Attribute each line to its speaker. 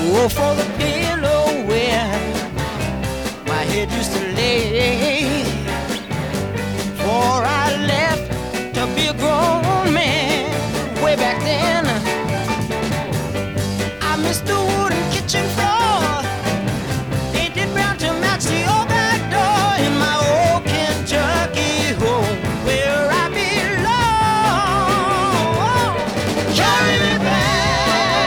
Speaker 1: Oh, for the pillow where my head used to lay. For I left to be a grown man way back then. I miss the wooden